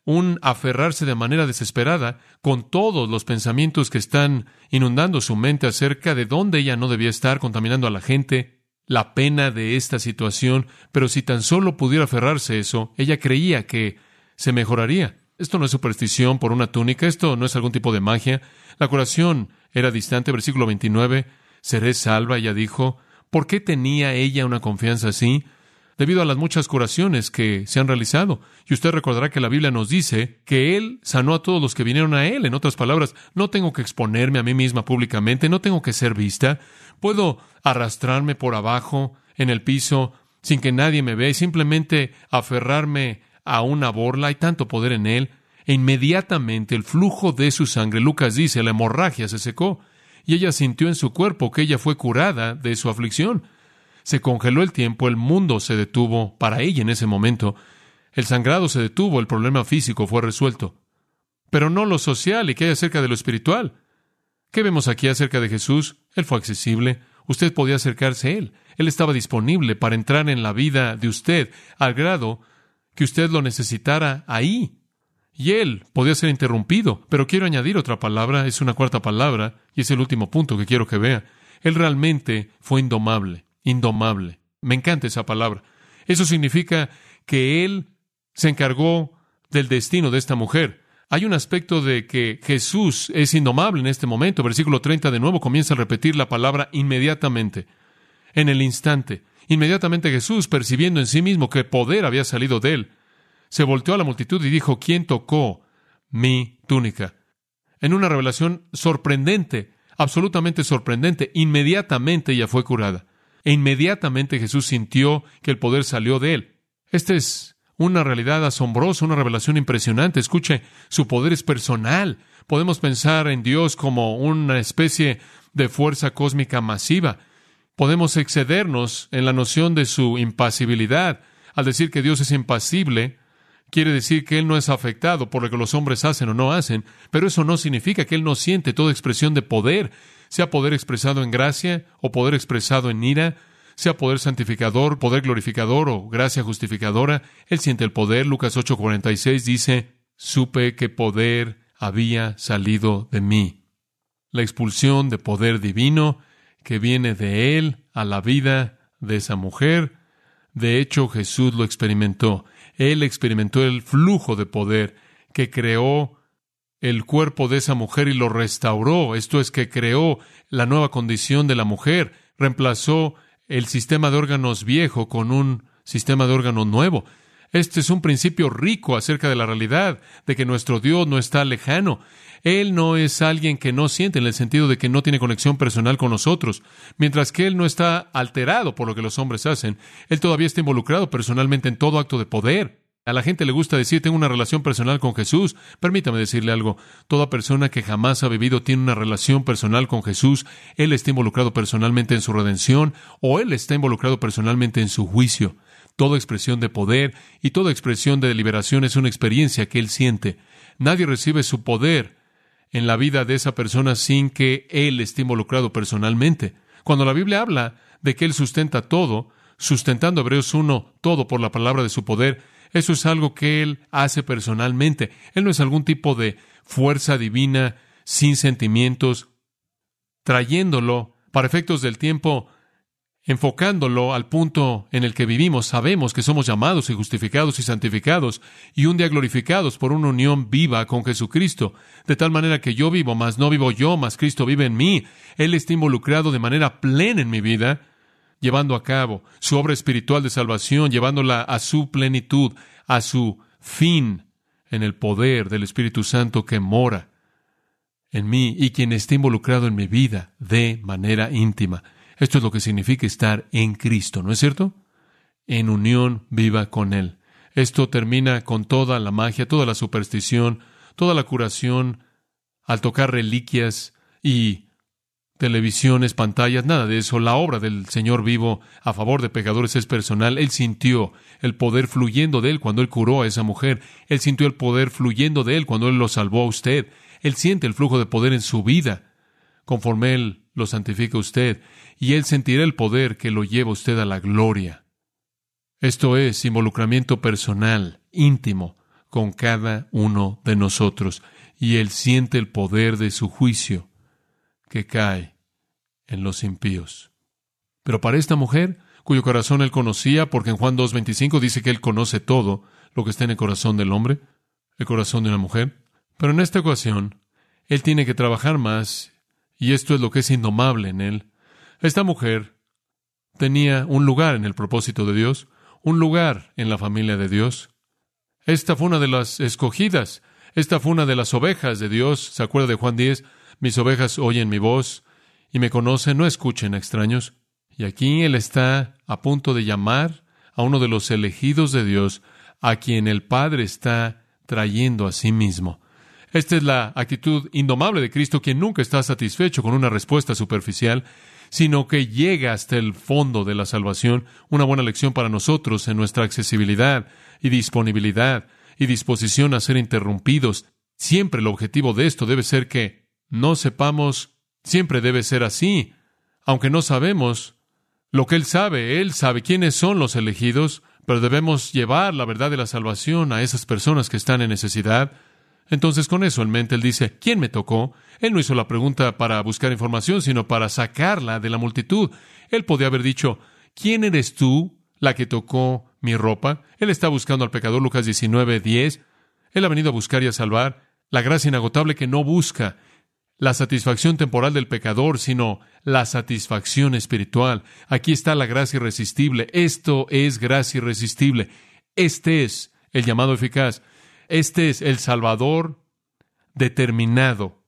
un aferrarse de manera desesperada con todos los pensamientos que están inundando su mente acerca de dónde ella no debía estar, contaminando a la gente, la pena de esta situación, pero si tan solo pudiera aferrarse a eso, ella creía que se mejoraría. Esto no es superstición por una túnica, esto no es algún tipo de magia. La curación era distante. Versículo 29, seré salva, ella dijo. ¿Por qué tenía ella una confianza así? Debido a las muchas curaciones que se han realizado. Y usted recordará que la Biblia nos dice que Él sanó a todos los que vinieron a Él. En otras palabras, no tengo que exponerme a mí misma públicamente, no tengo que ser vista. Puedo arrastrarme por abajo en el piso sin que nadie me vea y simplemente aferrarme a una borla. Hay tanto poder en Él. E inmediatamente el flujo de su sangre, Lucas dice, la hemorragia se secó. Y ella sintió en su cuerpo que ella fue curada de su aflicción. Se congeló el tiempo, el mundo se detuvo para ella en ese momento. El sangrado se detuvo, el problema físico fue resuelto. Pero no lo social y qué hay acerca de lo espiritual. ¿Qué vemos aquí acerca de Jesús? Él fue accesible. Usted podía acercarse a Él. Él estaba disponible para entrar en la vida de usted al grado que usted lo necesitara ahí. Y Él podía ser interrumpido. Pero quiero añadir otra palabra, es una cuarta palabra, y es el último punto que quiero que vea. Él realmente fue indomable. Indomable. Me encanta esa palabra. Eso significa que Él se encargó del destino de esta mujer. Hay un aspecto de que Jesús es indomable en este momento. Versículo 30 de nuevo comienza a repetir la palabra inmediatamente. En el instante. Inmediatamente Jesús, percibiendo en sí mismo que poder había salido de Él, se volteó a la multitud y dijo, ¿quién tocó mi túnica? En una revelación sorprendente, absolutamente sorprendente, inmediatamente ella fue curada. E inmediatamente Jesús sintió que el poder salió de Él. Esta es una realidad asombrosa, una revelación impresionante. Escuche, su poder es personal. Podemos pensar en Dios como una especie de fuerza cósmica masiva. Podemos excedernos en la noción de su impasibilidad. Al decir que Dios es impasible, quiere decir que Él no es afectado por lo que los hombres hacen o no hacen, pero eso no significa que Él no siente toda expresión de poder, sea poder expresado en gracia o poder expresado en ira, sea poder santificador, poder glorificador o gracia justificadora. Él siente el poder. Lucas 8:46 dice, supe que poder había salido de mí. La expulsión de poder divino que viene de Él a la vida de esa mujer. De hecho, Jesús lo experimentó. Él experimentó el flujo de poder que creó el cuerpo de esa mujer y lo restauró. Esto es que creó la nueva condición de la mujer. Reemplazó el sistema de órganos viejo con un sistema de órganos nuevo. Este es un principio rico acerca de la realidad de que nuestro Dios no está lejano. Él no es alguien que no siente en el sentido de que no tiene conexión personal con nosotros. Mientras que Él no está alterado por lo que los hombres hacen, Él todavía está involucrado personalmente en todo acto de poder. A la gente le gusta decir, tengo una relación personal con Jesús. Permítame decirle algo. Toda persona que jamás ha vivido tiene una relación personal con Jesús. Él está involucrado personalmente en su redención o Él está involucrado personalmente en su juicio. Toda expresión de poder y toda expresión de liberación es una experiencia que Él siente. Nadie recibe su poder en la vida de esa persona sin que Él esté involucrado personalmente. Cuando la Biblia habla de que Él sustenta todo, sustentando Hebreos 1, todo por la palabra de su poder, eso es algo que Él hace personalmente. Él no es algún tipo de fuerza divina sin sentimientos, trayéndolo para efectos del tiempo, enfocándolo al punto en el que vivimos. Sabemos que somos llamados y justificados y santificados y un día glorificados por una unión viva con Jesucristo, de tal manera que yo vivo, mas no vivo yo, mas Cristo vive en mí. Él está involucrado de manera plena en mi vida, llevando a cabo su obra espiritual de salvación, llevándola a su plenitud, a su fin, en el poder del Espíritu Santo que mora en mí y quien está involucrado en mi vida de manera íntima. Esto es lo que significa estar en Cristo, ¿no es cierto? En unión viva con Él. Esto termina con toda la magia, toda la superstición, toda la curación, al tocar reliquias y televisiones, pantallas, nada de eso. La obra del Señor vivo a favor de pecadores es personal. Él sintió el poder fluyendo de Él cuando Él curó a esa mujer. Él sintió el poder fluyendo de Él cuando Él lo salvó a usted. Él siente el flujo de poder en su vida, conforme Él lo santifica a usted. Y Él sentirá el poder que lo lleva a usted a la gloria. Esto es involucramiento personal, íntimo, con cada uno de nosotros, y Él siente el poder de su juicio que cae en los impíos. Pero para esta mujer, cuyo corazón Él conocía, porque en Juan 2:25 dice que Él conoce todo lo que está en el corazón del hombre, el corazón de una mujer, pero en esta ocasión, Él tiene que trabajar más, y esto es lo que es indomable en Él. Esta mujer tenía un lugar en el propósito de Dios, un lugar en la familia de Dios. Esta fue una de las escogidas. Esta fue una de las ovejas de Dios. ¿Se acuerda de Juan 10? Mis ovejas oyen mi voz y me conocen, no escuchen a extraños. Y aquí Él está a punto de llamar a uno de los elegidos de Dios, a quien el Padre está trayendo a sí mismo. Esta es la actitud indomable de Cristo, quien nunca está satisfecho con una respuesta superficial, sino que llega hasta el fondo de la salvación, una buena lección para nosotros en nuestra accesibilidad y disponibilidad y disposición a ser interrumpidos. Siempre el objetivo de esto debe ser que no sepamos, siempre debe ser así, aunque no sabemos lo que Él sabe quiénes son los elegidos, pero debemos llevar la verdad de la salvación a esas personas que están en necesidad. Entonces, con eso en mente, Él dice, ¿quién me tocó? Él no hizo la pregunta para buscar información, sino para sacarla de la multitud. Él podía haber dicho, ¿quién eres tú, la que tocó mi ropa? Él está buscando al pecador, Lucas 19:10. Él ha venido a buscar y a salvar la gracia inagotable que no busca la satisfacción temporal del pecador, sino la satisfacción espiritual. Aquí está la gracia irresistible. Esto es gracia irresistible. Este es el llamado eficaz. Este es el Salvador determinado,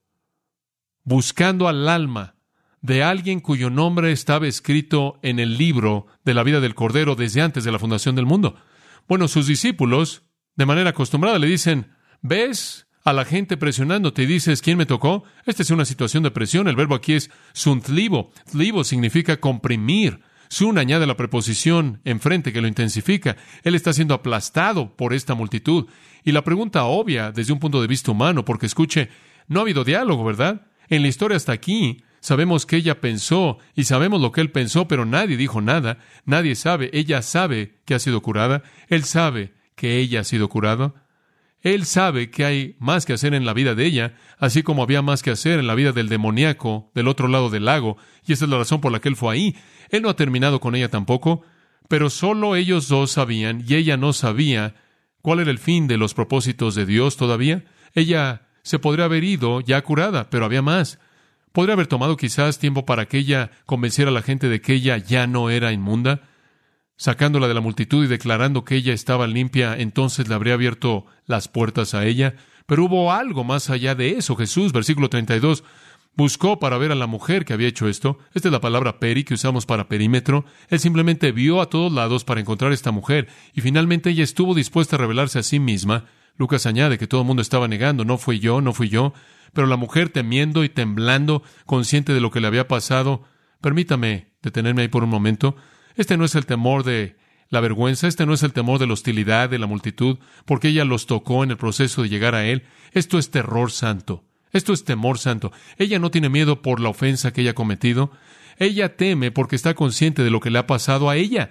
buscando al alma de alguien cuyo nombre estaba escrito en el libro de la vida del Cordero desde antes de la fundación del mundo. Bueno, sus discípulos, de manera acostumbrada, le dicen, ¿ves a la gente presionándote y dices, ¿quién me tocó? Esta es una situación de presión. El verbo aquí es sunthlibo. Thlibo significa comprimir. Sun añade la preposición enfrente que lo intensifica. Él está siendo aplastado por esta multitud. Y la pregunta obvia desde un punto de vista humano, porque escuche, no ha habido diálogo, ¿verdad? En la historia hasta aquí, sabemos que ella pensó y sabemos lo que él pensó, pero nadie dijo nada. Nadie sabe. Ella sabe que ha sido curada. Él sabe que ella ha sido curada. Él sabe que hay más que hacer en la vida de ella, así como había más que hacer en la vida del demoníaco del otro lado del lago, y esa es la razón por la que él fue ahí. Él no ha terminado con ella tampoco, pero solo ellos dos sabían, y ella no sabía cuál era el fin de los propósitos de Dios todavía. Ella se podría haber ido ya curada, pero había más. Podría haber tomado quizás tiempo para que ella convenciera a la gente de que ella ya no era inmunda, sacándola de la multitud y declarando que ella estaba limpia, entonces le habría abierto las puertas a ella. Pero hubo algo más allá de eso. Jesús, versículo 32, buscó para ver a la mujer que había hecho esto. Esta es la palabra peri que usamos para perímetro. Él simplemente vio a todos lados para encontrar a esta mujer, y finalmente ella estuvo dispuesta a revelarse a sí misma. Lucas añade que todo el mundo estaba negando, no fui yo, pero la mujer temiendo y temblando, consciente de lo que le había pasado. Permítame detenerme ahí por un momento. Este no es el temor de la vergüenza, este no es el temor de la hostilidad de la multitud, porque ella los tocó en el proceso de llegar a Él. Esto es terror santo. Esto es temor santo. Ella no tiene miedo por la ofensa que ella ha cometido. Ella teme porque está consciente de lo que le ha pasado a ella.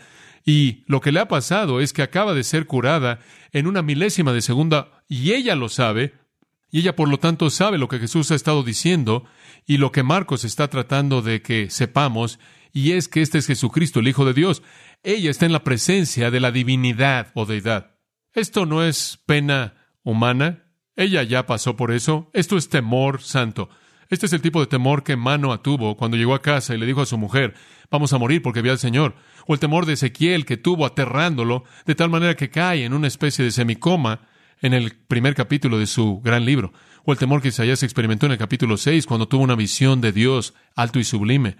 Y lo que le ha pasado es que acaba de ser curada en una milésima de segunda, y ella lo sabe, y ella por lo tanto sabe lo que Jesús ha estado diciendo y lo que Marcos está tratando de que sepamos, y es que este es Jesucristo, el Hijo de Dios. Ella está en la presencia de la divinidad o deidad. Esto no es pena humana. Ella ya pasó por eso. Esto es temor santo. Este es el tipo de temor que Manoah tuvo cuando llegó a casa y le dijo a su mujer, vamos a morir porque vi al Señor. O el temor de Ezequiel que tuvo aterrándolo de tal manera que cae en una especie de semicoma en el primer capítulo de su gran libro. O el temor que Isaías experimentó en el capítulo 6 cuando tuvo una visión de Dios alto y sublime.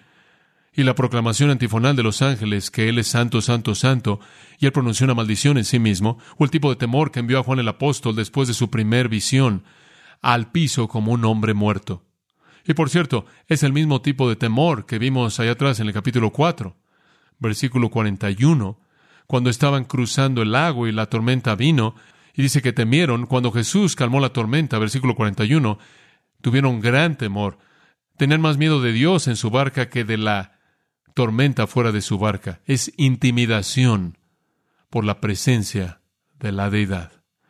Y la proclamación antifonal de los ángeles que Él es santo, santo, santo, y Él pronunció una maldición en sí mismo, o el tipo de temor que envió a Juan el apóstol después de su primer visión al piso como un hombre muerto. Y por cierto, es el mismo tipo de temor que vimos allá atrás en el capítulo 4, versículo 41, cuando estaban cruzando el lago y la tormenta vino, y dice que temieron cuando Jesús calmó la tormenta, versículo 41, tuvieron gran temor, tenían más miedo de Dios en su barca que de la tormenta fuera de su barca. Es intimidación por la presencia de la deidad.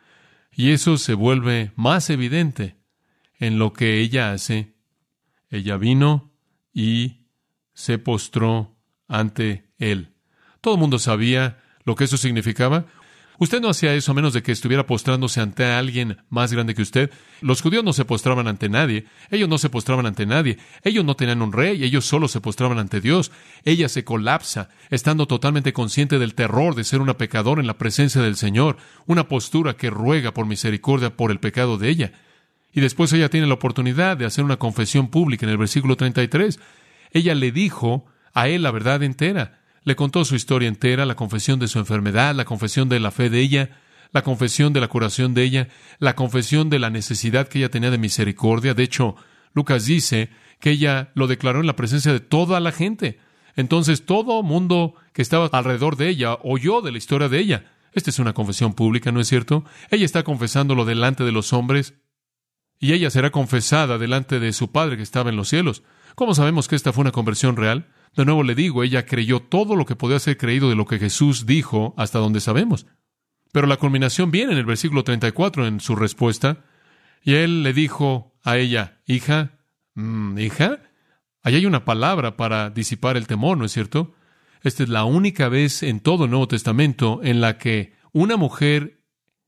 Y eso se vuelve más evidente en lo que ella hace. Ella vino y se postró ante él. Todo el mundo sabía lo que eso significaba. Usted no hacía eso a menos de que estuviera postrándose ante alguien más grande que usted. Los judíos no se postraban ante nadie. Ellos no se postraban ante nadie. Ellos no tenían un rey. Ellos solo se postraban ante Dios. Ella se colapsa, estando totalmente consciente del terror de ser una pecadora en la presencia del Señor. Una postura que ruega por misericordia por el pecado de ella. Y después ella tiene la oportunidad de hacer una confesión pública en el versículo 33. Ella le dijo a él la verdad entera. Le contó su historia entera, la confesión de su enfermedad, la confesión de la fe de ella, la confesión de la curación de ella, la confesión de la necesidad que ella tenía de misericordia. De hecho, Lucas dice que ella lo declaró en la presencia de toda la gente. Entonces, todo mundo que estaba alrededor de ella oyó de la historia de ella. Esta es una confesión pública, ¿no es cierto? Ella está confesándolo delante de los hombres y ella será confesada delante de su Padre que estaba en los cielos. ¿Cómo sabemos que esta fue una conversión real? De nuevo le digo, ella creyó todo lo que podía ser creído de lo que Jesús dijo hasta donde sabemos. Pero la culminación viene en el versículo 34 en su respuesta. Y él le dijo a ella, hija, hija, ahí hay una palabra para disipar el temor, ¿no es cierto? Esta es la única vez en todo el Nuevo Testamento en la que una mujer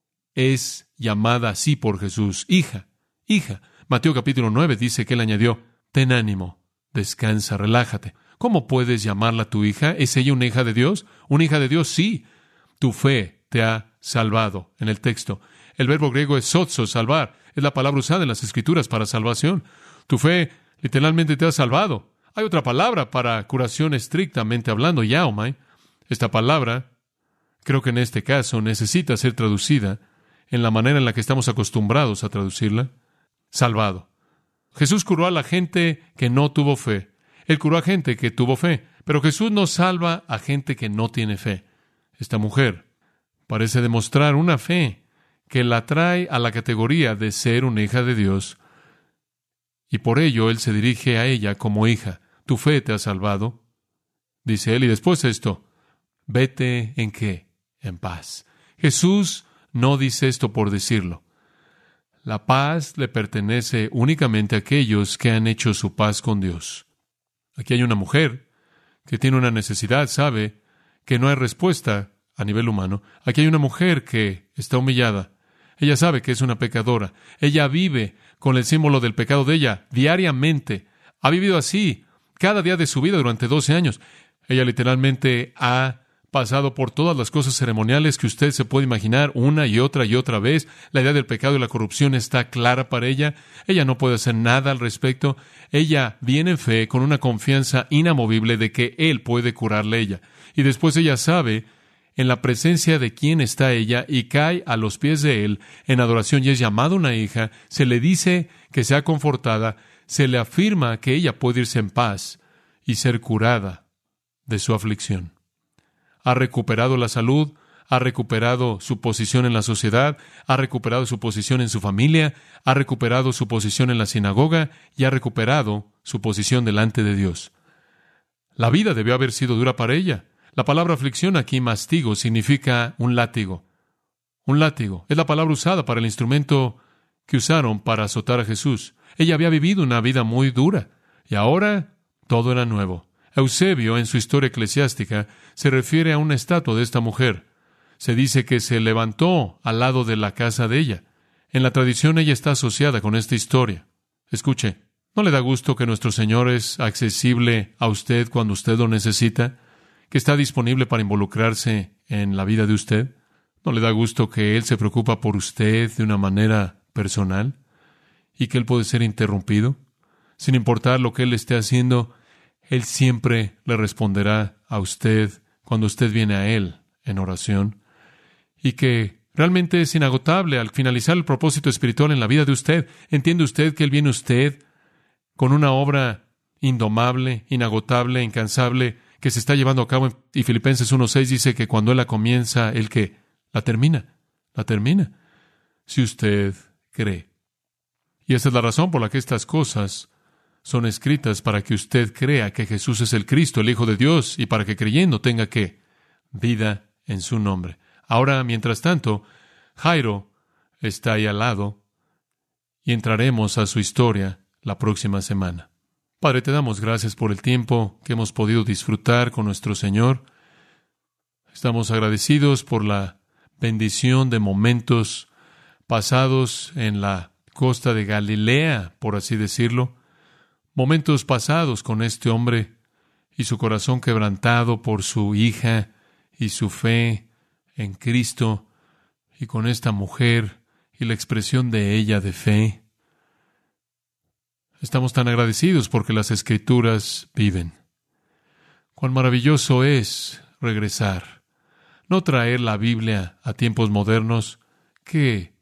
es llamada así por Jesús, hija, hija. Mateo capítulo 9 dice que él añadió, ten ánimo, descansa, relájate. ¿Cómo puedes llamarla tu hija? ¿Es ella una hija de Dios? ¿Una hija de Dios? Sí. Tu fe te ha salvado. En el texto, el verbo griego es sozo, salvar. Es la palabra usada en las Escrituras para salvación. Tu fe literalmente te ha salvado. Hay otra palabra para curación estrictamente hablando, yaomai. Esta palabra, creo que en este caso, necesita ser traducida en la manera en la que estamos acostumbrados a traducirla. Salvado. Jesús curó a la gente que no tuvo fe. Él curó a gente que tuvo fe, pero Jesús no salva a gente que no tiene fe. Esta mujer parece demostrar una fe que la trae a la categoría de ser una hija de Dios, y por ello Él se dirige a ella como hija. Tu fe te ha salvado, dice Él, y después esto, vete ¿en qué? En paz. Jesús no dice esto por decirlo. La paz le pertenece únicamente a aquellos que han hecho su paz con Dios. Aquí hay una mujer que tiene una necesidad, sabe que no hay respuesta a nivel humano. Aquí hay una mujer que está humillada. Ella sabe que es una pecadora. Ella vive con el símbolo del pecado de ella diariamente. Ha vivido así cada día de su vida durante 12 años. Ella literalmente ha pasado por todas las cosas ceremoniales que usted se puede imaginar una y otra vez. La idea del pecado y la corrupción está clara para ella. Ella no puede hacer nada al respecto. Ella viene en fe con una confianza inamovible de que Él puede curarle a ella. Y después ella sabe en la presencia de quién está ella y cae a los pies de Él en adoración y es llamada una hija. Se le dice que sea confortada. Se le afirma que ella puede irse en paz y ser curada de su aflicción. Ha recuperado la salud, ha recuperado su posición en la sociedad, ha recuperado su posición en su familia, ha recuperado su posición en la sinagoga y ha recuperado su posición delante de Dios. La vida debió haber sido dura para ella. La palabra aflicción aquí, mastigo, significa un látigo. Un látigo es la palabra usada para el instrumento que usaron para azotar a Jesús. Ella había vivido una vida muy dura y ahora todo era nuevo. Eusebio, en su historia eclesiástica, se refiere a una estatua de esta mujer. Se dice que se levantó al lado de la casa de ella. En la tradición ella está asociada con esta historia. Escuche, ¿no le da gusto que nuestro Señor es accesible a usted cuando usted lo necesita? ¿Que está disponible para involucrarse en la vida de usted? ¿No le da gusto que Él se preocupa por usted de una manera personal? ¿Y que Él puede ser interrumpido? Sin importar lo que Él esté haciendo, Él siempre le responderá a usted cuando usted viene a Él en oración, y que realmente es inagotable al finalizar el propósito espiritual en la vida de usted. ¿Entiende usted que Él viene a usted con una obra indomable, inagotable, incansable, que se está llevando a cabo? Y Filipenses 1:6 dice que cuando Él la comienza, Él ¿qué? La termina. Si usted cree. Y esa es la razón por la que estas cosas son escritas, para que usted crea que Jesús es el Cristo, el Hijo de Dios, y para que creyendo tenga ¿qué? Vida en su nombre. Ahora, mientras tanto, Jairo está ahí al lado y entraremos a su historia la próxima semana. Padre, te damos gracias por el tiempo que hemos podido disfrutar con nuestro Señor. Estamos agradecidos por la bendición de momentos pasados en la costa de Galilea, por así decirlo. Momentos pasados con este hombre y su corazón quebrantado por su hija y su fe en Cristo, y con esta mujer y la expresión de ella de fe. Estamos tan agradecidos porque las Escrituras viven. Cuán maravilloso es regresar, no traer la Biblia a tiempos modernos. ¿Qué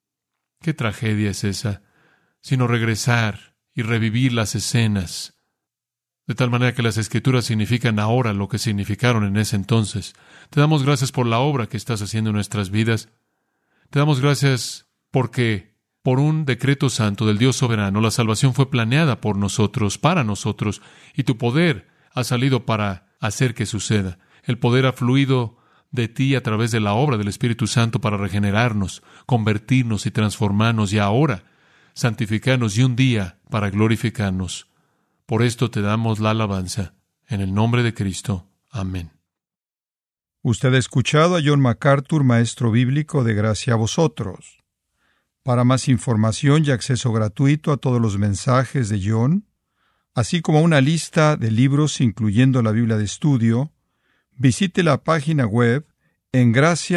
tragedia es esa? Sino regresar y revivir las escenas, de tal manera que las Escrituras significan ahora lo que significaron en ese entonces. Te damos gracias por la obra que estás haciendo en nuestras vidas. Te damos gracias porque, por un decreto santo del Dios soberano, la salvación fue planeada por nosotros, para nosotros, y tu poder ha salido para hacer que suceda. El poder ha fluido de ti a través de la obra del Espíritu Santo para regenerarnos, convertirnos y transformarnos, y ahora santificarnos y un día para glorificarnos. Por esto te damos la alabanza, en el nombre de Cristo. Amén. Usted ha escuchado a John MacArthur, maestro bíblico de Gracia a Vosotros. Para más información y acceso gratuito a todos los mensajes de John, así como una lista de libros incluyendo la Biblia de estudio, visite la página web en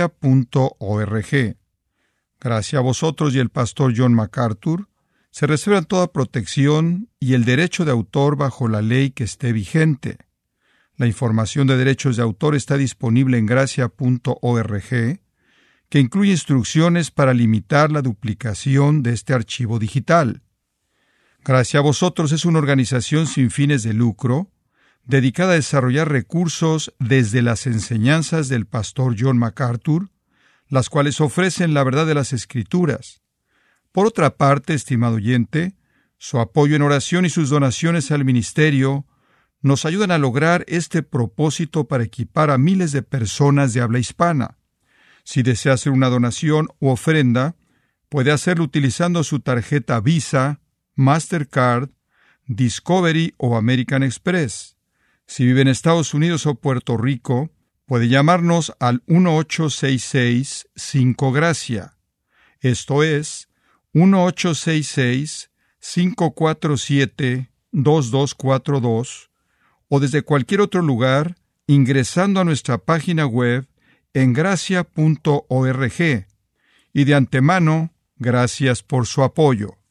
gracia.org. Gracia a Vosotros y el pastor John MacArthur se reservan toda protección y el derecho de autor bajo la ley que esté vigente. La información de derechos de autor está disponible en gracia.org, que incluye instrucciones para limitar la duplicación de este archivo digital. Gracia a Vosotros es una organización sin fines de lucro, dedicada a desarrollar recursos desde las enseñanzas del pastor John MacArthur, las cuales ofrecen la verdad de las Escrituras. Por otra parte, estimado oyente, su apoyo en oración y sus donaciones al ministerio nos ayudan a lograr este propósito para equipar a miles de personas de habla hispana. Si desea hacer una donación u ofrenda, puede hacerlo utilizando su tarjeta Visa, Mastercard, Discovery o American Express. Si vive en Estados Unidos o Puerto Rico, puede llamarnos al 1-866-5-GRACIA. Esto es 1-866-547-2242, o desde cualquier otro lugar ingresando a nuestra página web en gracia.org. Y de antemano, gracias por su apoyo.